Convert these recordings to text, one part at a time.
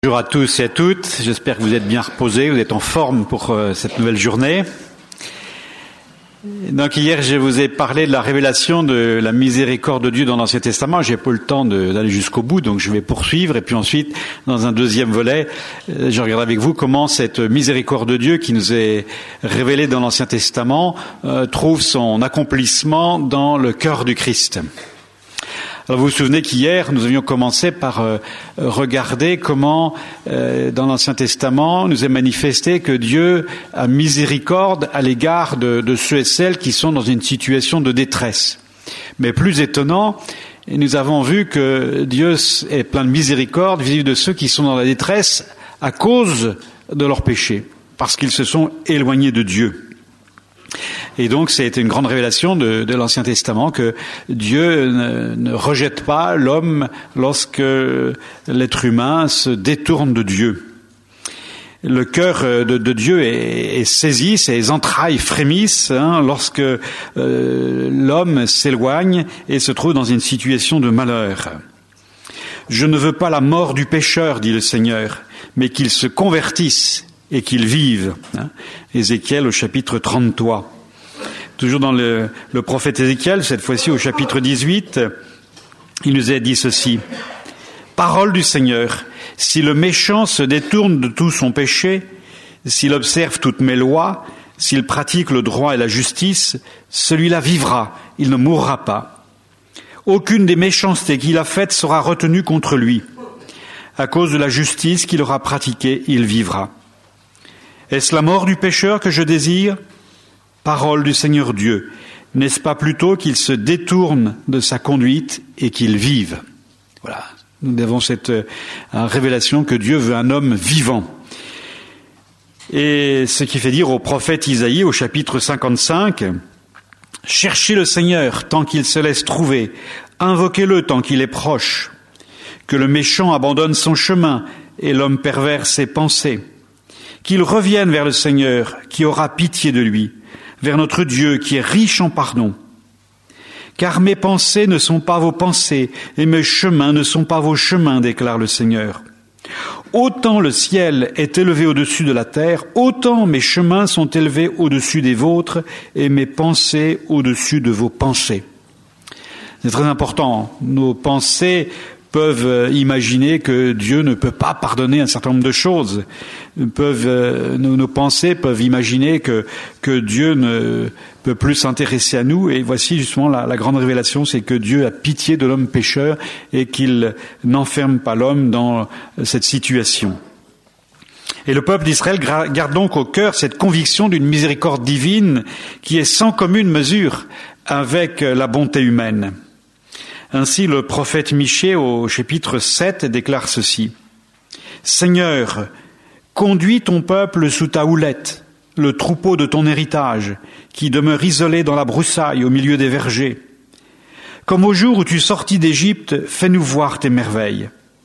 Bonjour à tous et à toutes, j'espère que vous êtes bien reposés, vous êtes en forme pour cette nouvelle journée. Donc hier je vous ai parlé de la révélation de la miséricorde de Dieu dans l'Ancien Testament. J'ai pas eu le temps d'aller jusqu'au bout, donc je vais poursuivre et puis ensuite dans un deuxième volet, je regarde avec vous comment cette miséricorde de Dieu qui nous est révélée dans l'Ancien Testament trouve son accomplissement dans le cœur du Christ. Alors vous vous souvenez qu'hier, nous avions commencé par regarder comment, dans l'Ancien Testament, nous est manifesté que Dieu a miséricorde à l'égard de ceux et celles qui sont dans une situation de détresse. Mais plus étonnant, nous avons vu que Dieu est plein de miséricorde vis-à-vis de ceux qui sont dans la détresse à cause de leurs péchés, parce qu'ils se sont éloignés de Dieu. Et donc, c'est une grande révélation de l'Ancien Testament que Dieu ne rejette pas l'homme lorsque l'être humain se détourne de Dieu. Le cœur de Dieu est saisi, ses entrailles frémissent lorsque l'homme s'éloigne et se trouve dans une situation de malheur. « Je ne veux pas la mort du pécheur, dit le Seigneur, mais qu'il se convertisse et qu'il vive. » Ézéchiel au chapitre 33. Toujours dans le prophète Ézéchiel, cette fois-ci au chapitre 18, il nous est dit ceci. « Parole du Seigneur, si le méchant se détourne de tout son péché, s'il observe toutes mes lois, s'il pratique le droit et la justice, celui-là vivra, il ne mourra pas. Aucune des méchancetés qu'il a faites sera retenue contre lui. À cause de la justice qu'il aura pratiquée, il vivra. Est-ce la mort du pécheur que je désire ? Parole du Seigneur Dieu, n'est-ce pas plutôt qu'il se détourne de sa conduite et qu'il vive ?» Voilà, nous avons cette révélation que Dieu veut un homme vivant. Et ce qui fait dire au prophète Isaïe au chapitre 55, « Cherchez le Seigneur tant qu'il se laisse trouver, invoquez-le tant qu'il est proche, que le méchant abandonne son chemin et l'homme pervers ses pensées, qu'il revienne vers le Seigneur qui aura pitié de lui, vers notre Dieu qui est riche en pardon. Car mes pensées ne sont pas vos pensées, et mes chemins ne sont pas vos chemins, déclare le Seigneur. Autant le ciel est élevé au-dessus de la terre, autant mes chemins sont élevés au-dessus des vôtres, et mes pensées au-dessus de vos pensées. » C'est très important. Nos pensées peuvent imaginer que Dieu ne peut pas pardonner un certain nombre de choses. Nos pensées peuvent imaginer que Dieu ne peut plus s'intéresser à nous. Et voici justement la grande révélation, c'est que Dieu a pitié de l'homme pécheur et qu'il n'enferme pas l'homme dans cette situation. Et le peuple d'Israël garde donc au cœur cette conviction d'une miséricorde divine qui est sans commune mesure avec la bonté humaine. Ainsi, le prophète Michée, au chapitre 7, déclare ceci. « Seigneur, conduis ton peuple sous ta houlette, le troupeau de ton héritage, qui demeure isolé dans la broussaille au milieu des vergers. Comme au jour où tu sortis d'Égypte, fais-nous voir tes merveilles.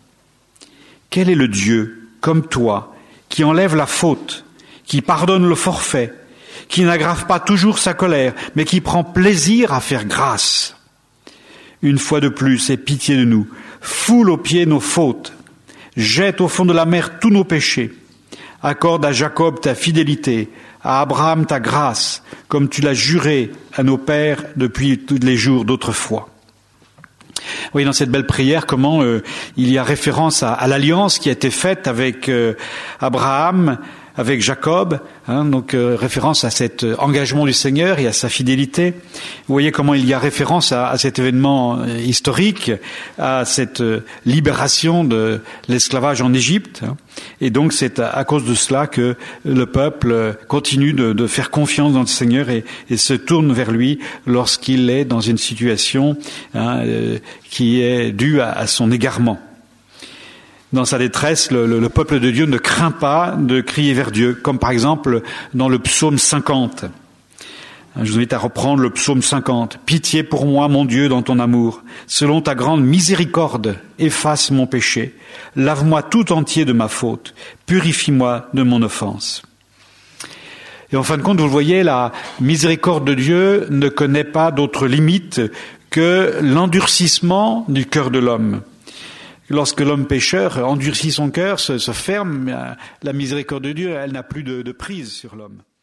Quel est le Dieu, comme toi, qui enlève la faute, qui pardonne le forfait, qui n'aggrave pas toujours sa colère, mais qui prend plaisir à faire grâce ? Une fois de plus, aie pitié de nous, foule aux pieds nos fautes, jette au fond de la mer tous nos péchés, accorde à Jacob ta fidélité, à Abraham ta grâce, comme tu l'as juré à nos pères depuis tous les jours d'autrefois. » Vous voyez dans cette belle prière comment il y a référence à l'alliance qui a été faite avec Abraham, avec Jacob, donc référence à cet engagement du Seigneur et à sa fidélité. Vous voyez comment il y a référence à cet événement historique, à cette libération de l'esclavage en Égypte. Et donc c'est à cause de cela que le peuple continue de faire confiance dans le Seigneur et se tourne vers lui lorsqu'il est dans une situation qui est due à son égarement. Dans sa détresse, le peuple de Dieu ne craint pas de crier vers Dieu, comme par exemple dans le psaume 50. Je vous invite à reprendre le psaume 50. « Pitié pour moi, mon Dieu, dans ton amour. Selon ta grande miséricorde, efface mon péché. Lave-moi tout entier de ma faute. Purifie-moi de mon offense. » Et en fin de compte, vous le voyez, la miséricorde de Dieu ne connaît pas d'autre limite que l'endurcissement du cœur de l'homme. Lorsque l'homme pécheur endurcit son cœur, se ferme, la miséricorde de Dieu, elle n'a plus de prise sur l'homme.